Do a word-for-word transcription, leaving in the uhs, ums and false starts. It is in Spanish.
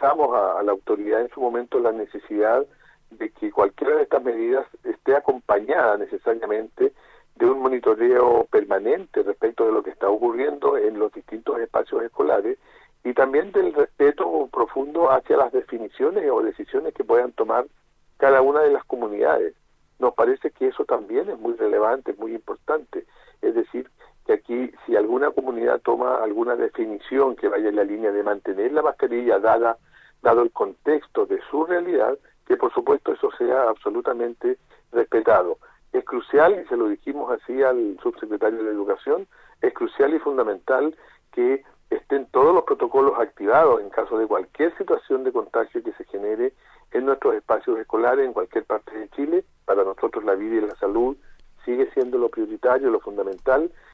expresamos a, a la autoridad en su momento la necesidad de que cualquiera de estas medidas esté acompañada necesariamente de un monitoreo permanente respecto de lo que está ocurriendo en los distintos espacios escolares y también del respeto profundo hacia las definiciones o decisiones que puedan tomar cada una de las comunidades. Nos parece que eso también es muy relevante, muy importante. Es decir, que aquí si alguna comunidad toma alguna definición que vaya en la línea de mantener la mascarilla dada, dado el contexto de su realidad, que por supuesto eso sea absolutamente respetado. Es crucial, y se lo dijimos así al subsecretario de Educación, es crucial y fundamental que estén todos los protocolos activados en caso de cualquier situación de contagio que se genere en nuestros espacios escolares en cualquier parte de Chile. Para nosotros la vida y la salud sigue siendo lo prioritario, lo fundamental,